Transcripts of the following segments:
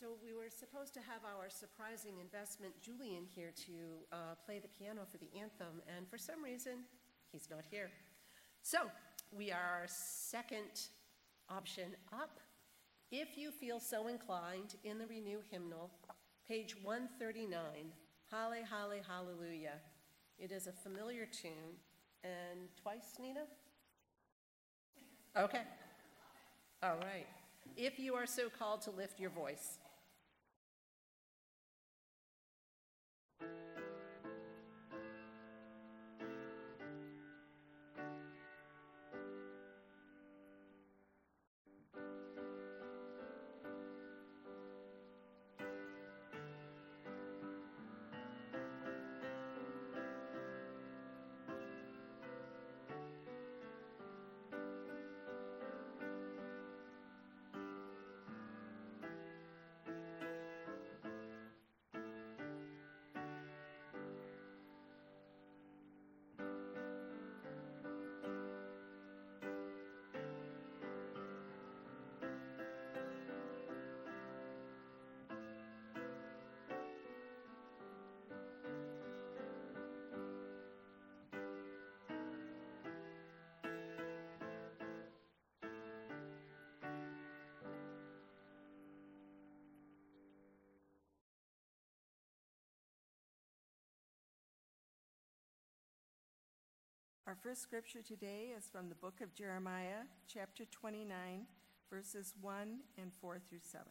So we were supposed to have our surprising investment, Julian, here to play the piano for the anthem, and for some reason, he's not here. So we are second option up. If you feel so inclined, in the Renew hymnal, page 139, Halle, Halle, Hallelujah. It is a familiar tune, and twice, Nina? Okay. All right. If you are so called to lift your voice. Our first scripture today is from the book of Jeremiah, chapter 29, verses 1 and 4 through 7.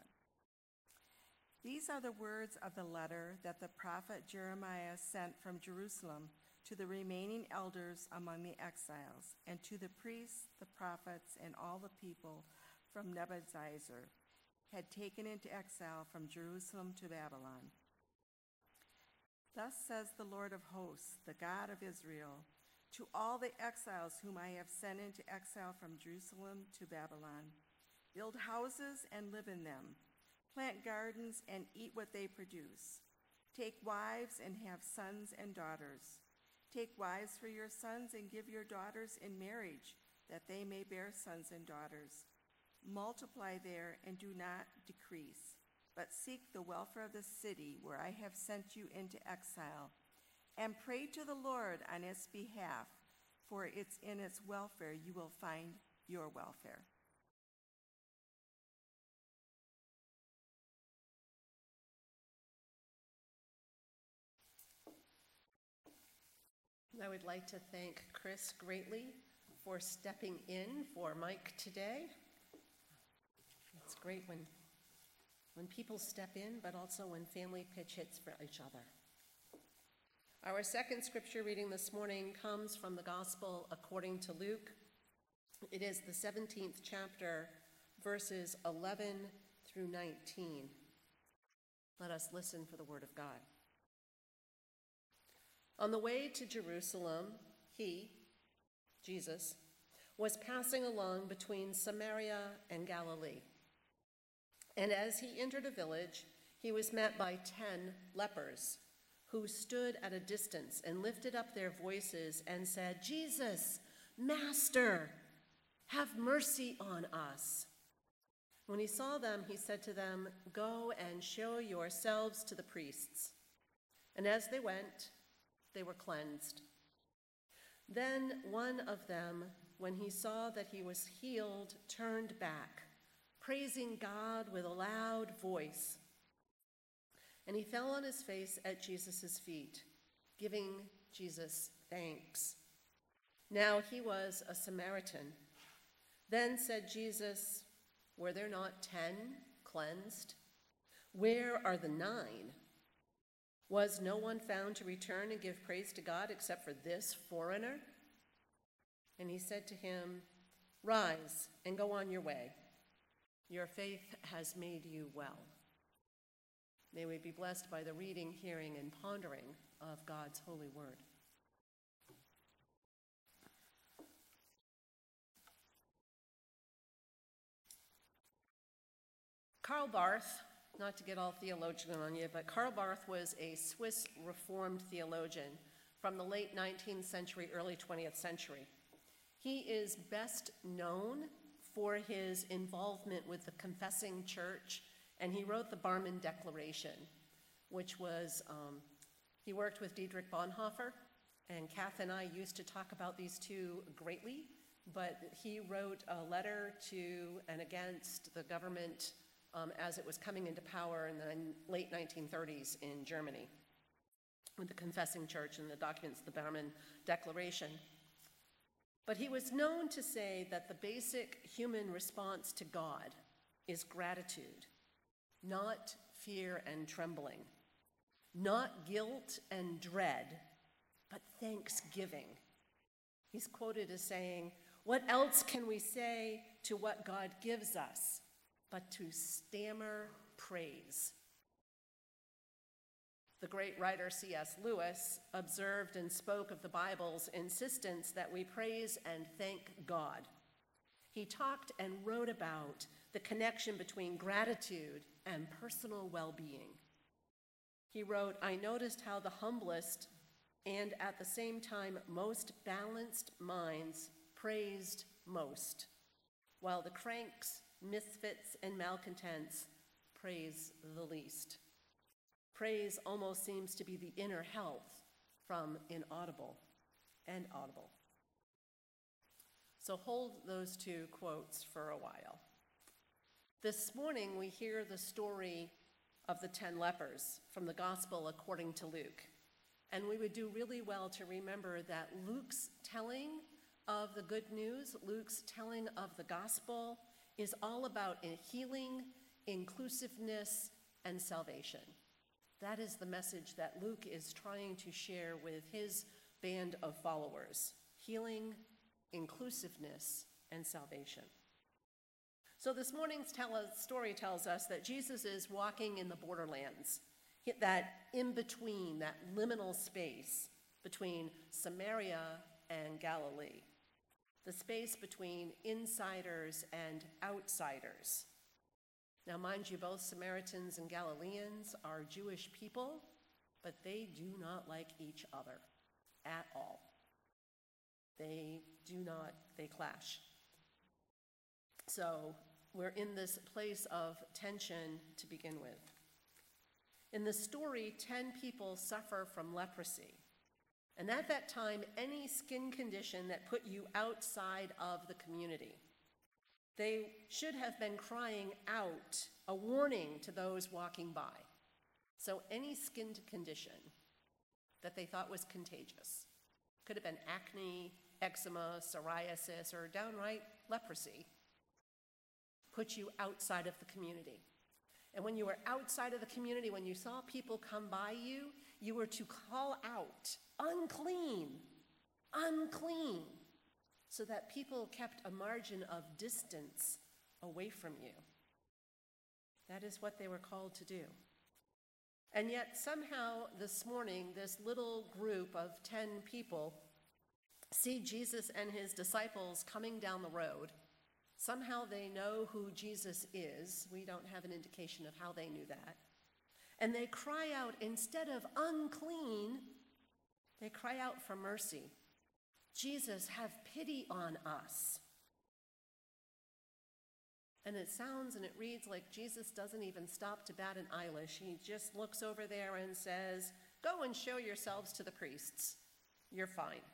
These are the words of the letter that the prophet Jeremiah sent from Jerusalem to the remaining elders among the exiles, and to the priests, the prophets, and all the people from Nebuchadnezzar had taken into exile from Jerusalem to Babylon. Thus says the Lord of hosts, the God of Israel, to all the exiles whom I have sent into exile from Jerusalem to Babylon: build houses and live in them, plant gardens and eat what they produce. Take wives and have sons and daughters. Take wives for your sons and give your daughters in marriage, that they may bear sons and daughters. Multiply there and do not decrease, but seek the welfare of the city where I have sent you into exile, and pray to the Lord on its behalf, for it's in its welfare you will find your welfare. I would like to thank Chris greatly for stepping in for Mike today. It's great when people step in, but also when family pitch hits for each other. Our second scripture reading this morning comes from the Gospel according to Luke. It is the 17th chapter, verses 11 through 19. Let us listen for the word of God. On the way to Jerusalem, he, Jesus, was passing along between Samaria and Galilee. And as he entered a village, he was met by 10 lepers, who stood at a distance and lifted up their voices and said, Jesus, Master, have mercy on us. When he saw them, he said to them, go and show yourselves to the priests. And as they went, they were cleansed. Then one of them, when he saw that he was healed, turned back, praising God with a loud voice. And he fell on his face at Jesus' feet, giving Jesus thanks. Now he was a Samaritan. Then said Jesus, were there not 10 cleansed? Where are the 9? Was no one found to return and give praise to God except for this foreigner? And he said to him, rise and go on your way. Your faith has made you well. May we be blessed by the reading, hearing, and pondering of God's holy word. Karl Barth, not to get all theologian on you, but Karl Barth was a Swiss Reformed theologian from the late 19th century, early 20th century. He is best known for his involvement with the Confessing Church And he wrote the Barmen Declaration, which was, he worked with Dietrich Bonhoeffer, and Kath and I used to talk about these two greatly, but he wrote a letter to and against the government as it was coming into power in the late 1930s in Germany, with the Confessing Church and the documents, the Barmen Declaration. But he was known to say that the basic human response to God is gratitude, not fear and trembling, not guilt and dread, but thanksgiving. He's quoted as saying, "What else can we say to what God gives us but to stammer praise?" The great writer C.S. Lewis observed and spoke of the Bible's insistence that we praise and thank God. He talked and wrote about the connection between gratitude and personal well-being. He wrote, "I noticed how the humblest and at the same time most balanced minds praised most, while the cranks, misfits, and malcontents praise the least. Praise almost seems to be the inner health from inaudible and audible." So hold those two quotes for a while. This morning we hear the story of the 10 lepers from the Gospel according to Luke. And we would do really well to remember that Luke's telling of the good news, Luke's telling of the gospel, is all about healing, inclusiveness, and salvation. That is the message that Luke is trying to share with his band of followers: healing, inclusiveness, and salvation. So this morning's story tells us that Jesus is walking in the borderlands, that in-between, that liminal space between Samaria and Galilee, the space between insiders and outsiders. Now, mind you, both Samaritans and Galileans are Jewish people, but they do not like each other at all. They clash. So we're in this place of tension to begin with. In the story, 10 people suffer from leprosy. And at that time, any skin condition that put you outside of the community, they should have been crying out a warning to those walking by. So any skin condition that they thought was contagious, could have been acne, eczema, psoriasis, or downright leprosy, put you outside of the community. And when you were outside of the community, when you saw people come by you, you were to call out, "Unclean, unclean," so that people kept a margin of distance away from you. That is what they were called to do. And yet somehow this morning, this little group of 10 people see Jesus and his disciples coming down the road. Somehow they know who Jesus is. We don't have an indication of how they knew that. And they cry out, instead of "unclean," they cry out for mercy. "Jesus, have pity on us." And it sounds and it reads like Jesus doesn't even stop to bat an eyelash. He just looks over there and says, "Go and show yourselves to the priests. You're fine."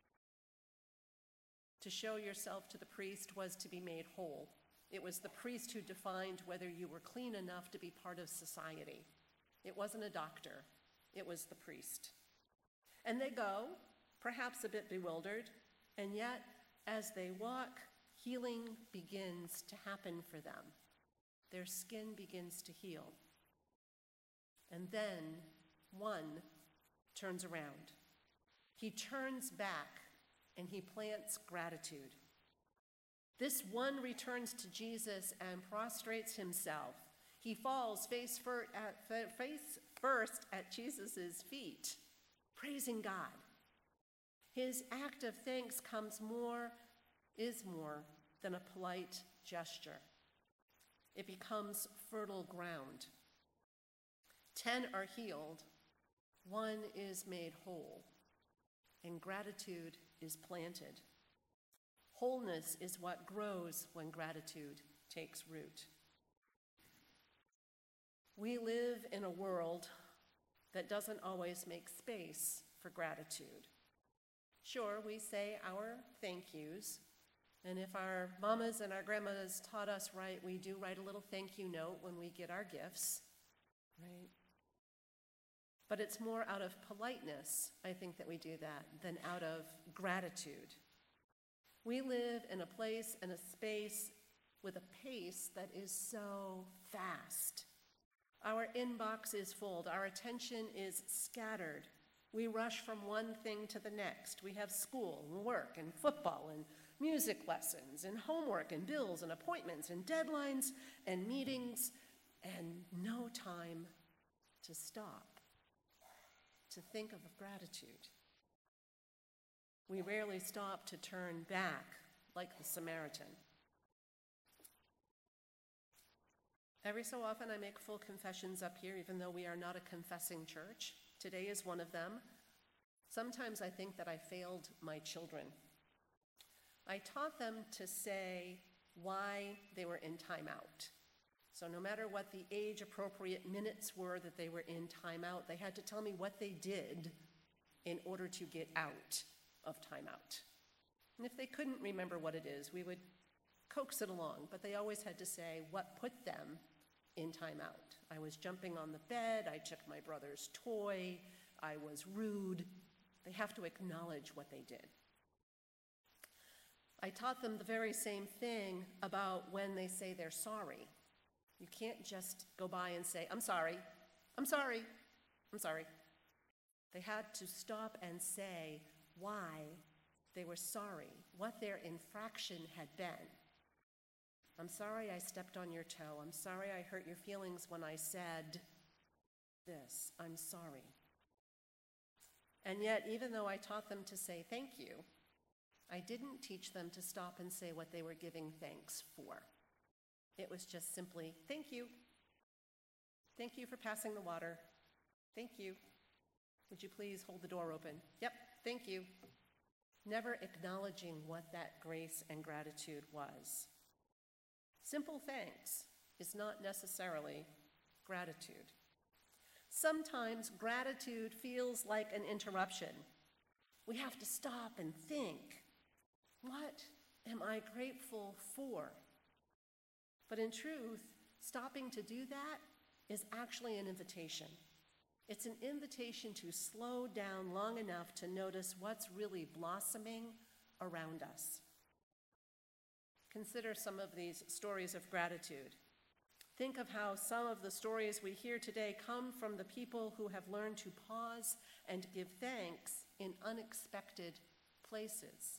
To show yourself to the priest was to be made whole. It was the priest who defined whether you were clean enough to be part of society. It wasn't a doctor. It was the priest. And they go, perhaps a bit bewildered, and yet as they walk, healing begins to happen for them. Their skin begins to heal. And then one turns around. He turns back and he plants gratitude. This one returns to Jesus and prostrates himself. He falls face first at Jesus' feet, praising God. His act of thanks is more than a polite gesture. It becomes fertile ground. 10 are healed, one is made whole, and gratitude is planted. Wholeness is what grows when gratitude takes root. We live in a world that doesn't always make space for gratitude. Sure, we say our thank yous, and if our mamas and our grandmas taught us right, we do write a little thank you note when we get our gifts, right? But it's more out of politeness, I think, that we do that than out of gratitude. We live in a place and a space with a pace that is so fast. Our inbox is full, our attention is scattered. We rush from one thing to the next. We have school and work and football and music lessons and homework and bills and appointments and deadlines and meetings and no time to stop, to think of gratitude. We rarely stop to turn back like the Samaritan. Every so often I make full confessions up here, even though we are not a confessing church. Today is one of them. Sometimes I think that I failed my children. I taught them to say why they were in timeout. So no matter what the age-appropriate minutes were that they were in timeout, they had to tell me what they did in order to get out of timeout. And if they couldn't remember what it is, we would coax it along, but they always had to say what put them in timeout. I was jumping on the bed, I took my brother's toy, I was rude. They have to acknowledge what they did. I taught them the very same thing about when they say they're sorry. You can't just go by and say, I'm sorry, I'm sorry, I'm sorry. They had to stop and say why they were sorry, what their infraction had been. I'm sorry I stepped on your toe. I'm sorry I hurt your feelings when I said this. I'm sorry. And yet, even though I taught them to say thank you, I didn't teach them to stop and say what they were giving thanks for. It was just simply, thank you. Thank you for passing the water. Thank you. Would you please hold the door open? Yep, thank you. Never acknowledging what that grace and gratitude was. Simple thanks is not necessarily gratitude. Sometimes gratitude feels like an interruption. We have to stop and think, what am I grateful for? But in truth, stopping to do that is actually an invitation. It's an invitation to slow down long enough to notice what's really blossoming around us. Consider some of these stories of gratitude. Think of how some of the stories we hear today come from the people who have learned to pause and give thanks in unexpected places.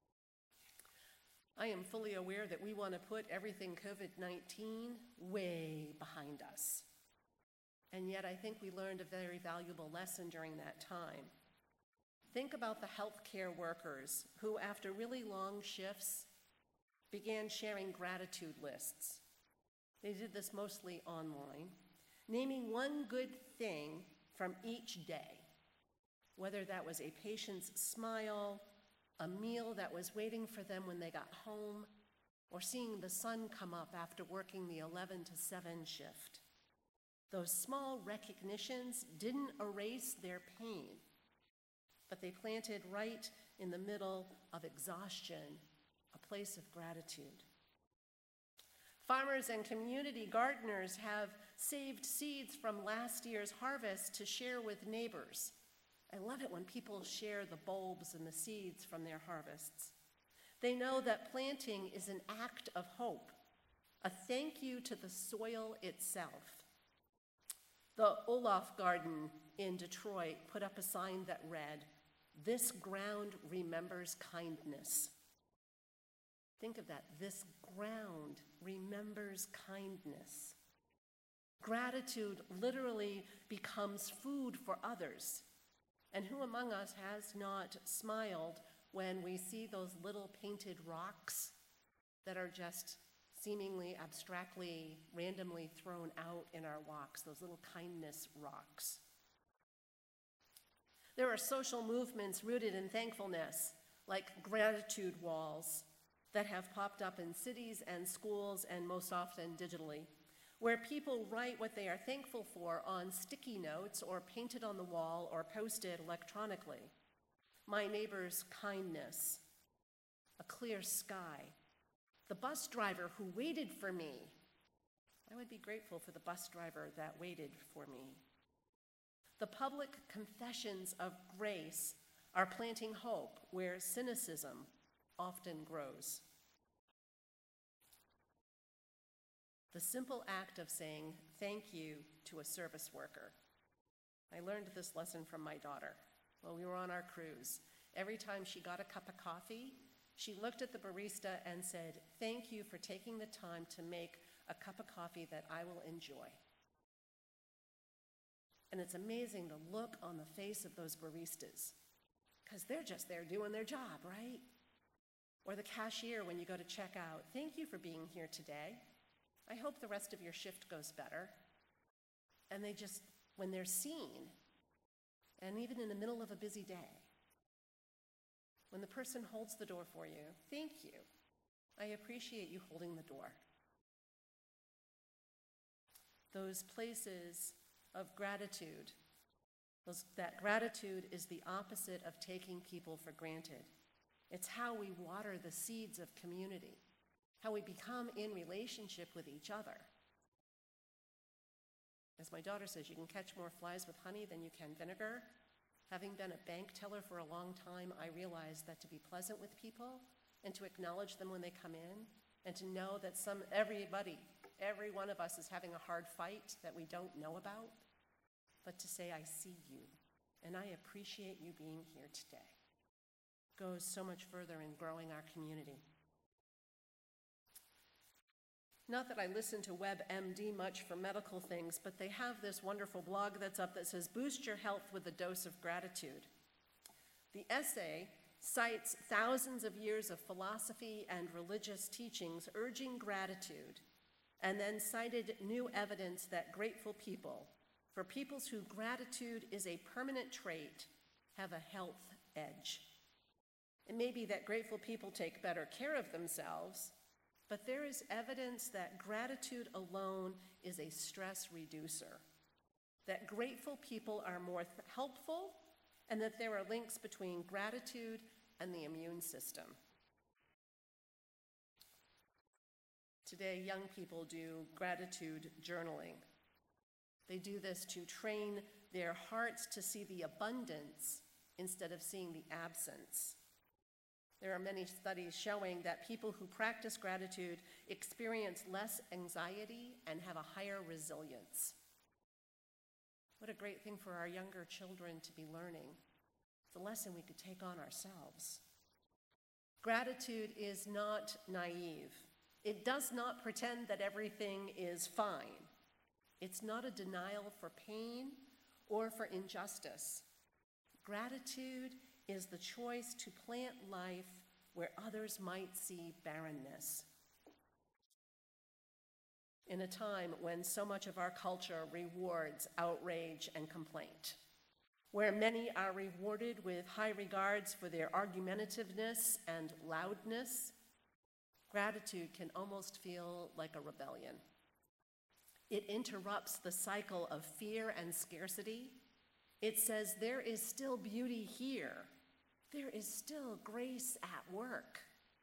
I am fully aware that we want to put everything COVID-19 way behind us. And yet I think we learned a very valuable lesson during that time. Think about the healthcare workers who, after really long shifts, began sharing gratitude lists. They did this mostly online, naming one good thing from each day, whether that was a patient's smile, a meal that was waiting for them when they got home, or seeing the sun come up after working the 11 to 7 shift. Those small recognitions didn't erase their pain, but they planted right in the middle of exhaustion a place of gratitude. Farmers and community gardeners have saved seeds from last year's harvest to share with neighbors. I love it when people share the bulbs and the seeds from their harvests. They know that planting is an act of hope, a thank you to the soil itself. The Olaf Garden in Detroit put up a sign that read, "This ground remembers kindness." Think of that. This ground remembers kindness. Gratitude literally becomes food for others. And who among us has not smiled when we see those little painted rocks that are just seemingly abstractly, randomly thrown out in our walks, those little kindness rocks? There are social movements rooted in thankfulness, like gratitude walls, that have popped up in cities and schools and most often digitally. where people write what they are thankful for on sticky notes or painted on the wall or posted electronically. My neighbor's kindness, a clear sky, the bus driver who waited for me. I would be grateful for the bus driver that waited for me. The public confessions of grace are planting hope where cynicism often grows. The simple act of saying thank you to a service worker. I learned this lesson from my daughter while we were on our cruise. Every time she got a cup of coffee, she looked at the barista and said, "Thank you for taking the time to make a cup of coffee that I will enjoy." And it's amazing the look on the face of those baristas, because they're just there doing their job, right? Or the cashier when you go to check out, "Thank you for being here today. I hope the rest of your shift goes better." And they just, when they're seen, and even in the middle of a busy day, when the person holds the door for you, "Thank you. I appreciate you holding the door." Those places of gratitude, that gratitude is the opposite of taking people for granted. It's how we water the seeds of community, how we become in relationship with each other. As my daughter says, you can catch more flies with honey than you can vinegar. Having been a bank teller for a long time, I realized that to be pleasant with people and to acknowledge them when they come in and to know that every one of us is having a hard fight that we don't know about, but to say, "I see you and I appreciate you being here today," goes so much further in growing our community. Not that I listen to WebMD much for medical things, but they have this wonderful blog that's up that says, "Boost your health with a dose of gratitude." The essay cites thousands of years of philosophy and religious teachings urging gratitude, and then cited new evidence that grateful people, for peoples whose gratitude is a permanent trait, have a health edge. It may be that grateful people take better care of themselves, but there is evidence that gratitude alone is a stress reducer, that grateful people are more helpful, and that there are links between gratitude and the immune system. Today, young people do gratitude journaling. They do this to train their hearts to see the abundance instead of seeing the absence. There are many studies showing that people who practice gratitude experience less anxiety and have a higher resilience. What a great thing for our younger children to be learning. It's a lesson we could take on ourselves. Gratitude is not naive. It does not pretend that everything is fine. It's not a denial for pain or for injustice. Gratitude is the choice to plant life where others might see barrenness. In a time when so much of our culture rewards outrage and complaint, where many are rewarded with high regards for their argumentativeness and loudness, gratitude can almost feel like a rebellion. It interrupts the cycle of fear and scarcity. It says there is still beauty here. There is still grace at work.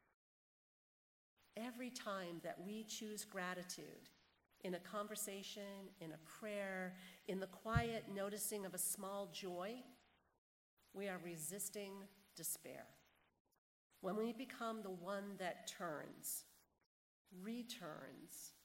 Every time that we choose gratitude, in a conversation, in a prayer, in the quiet noticing of a small joy, we are resisting despair. When we become the one that turns, returns,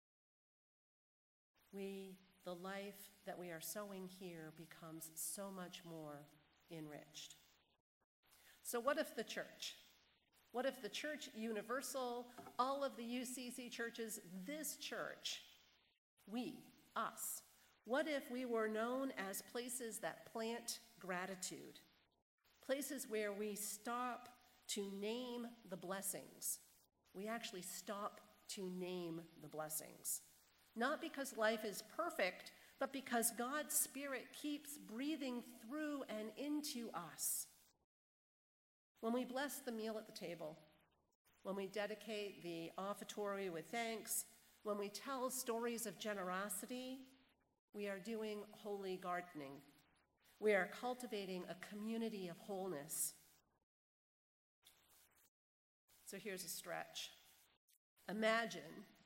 the life that we are sowing here becomes so much more enriched. So what if the church? What if the church universal, all of the UCC churches, this church, we, us, what if we were known as places that plant gratitude? Places where we stop to name the blessings. We actually stop to name the blessings. Not because life is perfect, but because God's Spirit keeps breathing through and into us. When we bless the meal at the table, when we dedicate the offertory with thanks, When we tell stories of generosity, we are doing holy gardening. We are cultivating a community of wholeness. So here's a stretch. Imagine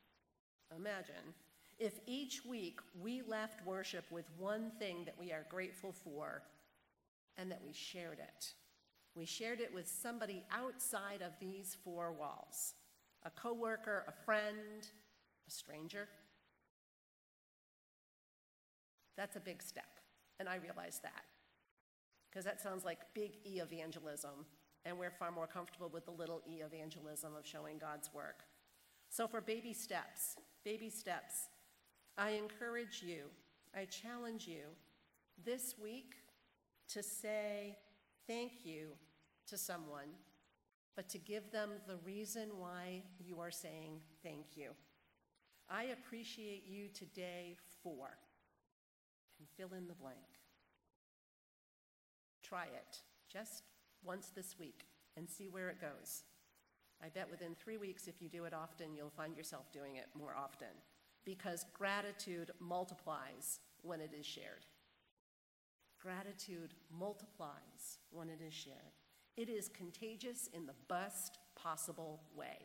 if each week we left worship with one thing that we are grateful for and that we shared it. We shared it with somebody outside of these four walls, a coworker, a friend, a stranger. That's a big step, and I realize that, because that sounds like big E evangelism, and we're far more comfortable with the little e evangelism of showing God's work. So for baby steps, I encourage you, I challenge you this week to say thank you to someone, but to give them the reason why you are saying thank you. I appreciate you today for, and fill in the blank. Try it just once this week and see where it goes. I bet within 3 weeks, if you do it often, you'll find yourself doing it more often, because gratitude multiplies when it is shared. Gratitude multiplies when it is shared. It is contagious in the best possible way.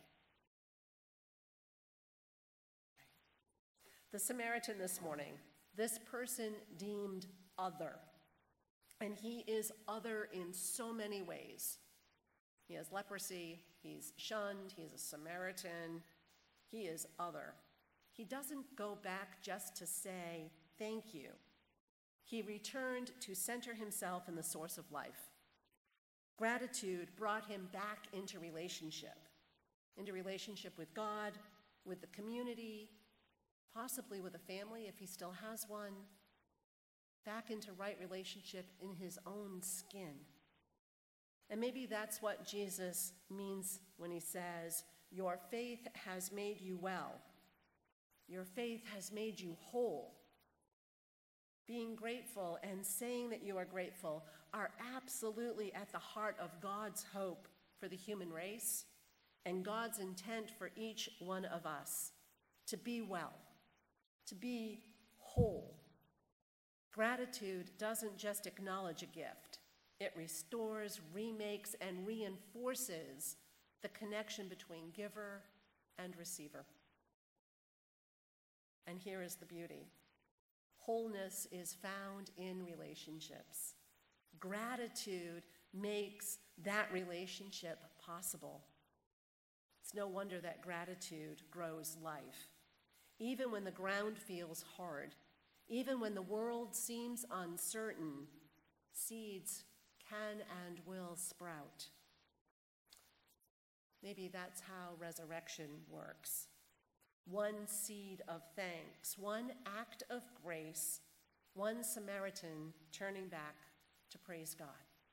The Samaritan this morning, this person deemed other, and he is other in so many ways. He has leprosy, he's shunned, he is a Samaritan, he is other. He doesn't go back just to say thank you. He returned to center himself in the source of life. Gratitude brought him back into relationship with God, with the community, possibly with a family if he still has one, back into right relationship in his own skin. And maybe that's what Jesus means when he says, your faith has made you well. Your faith has made you whole. Being grateful and saying that you are grateful are absolutely at the heart of God's hope for the human race and God's intent for each one of us to be well, to be whole. Gratitude doesn't just acknowledge a gift. It restores, remakes, and reinforces the connection between giver and receiver. And here is the beauty. Wholeness is found in relationships. Gratitude makes that relationship possible. It's no wonder that gratitude grows life. Even when the ground feels hard, even when the world seems uncertain, seeds can and will sprout. Maybe that's how resurrection works. One seed of thanks, one act of grace, one Samaritan turning back to praise God.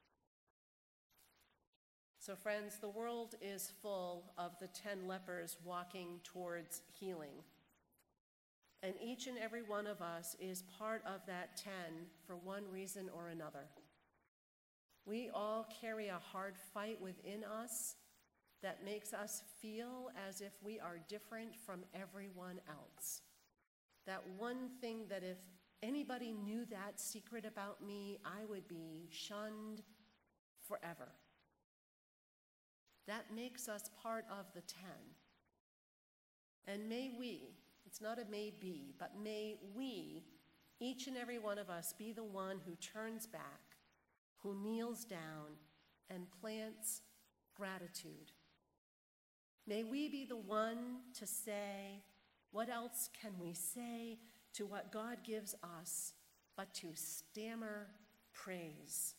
So friends, the world is full of the 10 lepers walking towards healing. And each and every one of us is part of that 10 for one reason or another. We all carry a hard fight within us that makes us feel as if we are different from everyone else. That one thing that if anybody knew that secret about me, I would be shunned forever. That makes us part of the 10. And may we, it's not a maybe, but may we, each and every one of us, be the one who turns back, who kneels down and plants gratitude. May we be the one to say, what else can we say to what God gives us but to stammer praise?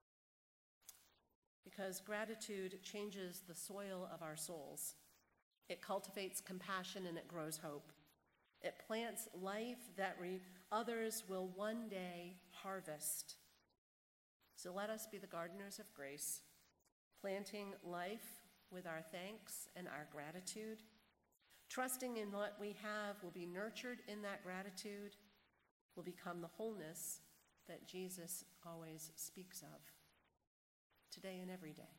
Because gratitude changes the soil of our souls. It cultivates compassion and it grows hope. It plants life that others will one day harvest. So let us be the gardeners of grace, planting life with our thanks and our gratitude, trusting in what we have will be nurtured in that gratitude, will become the wholeness that Jesus always speaks of, today and every day.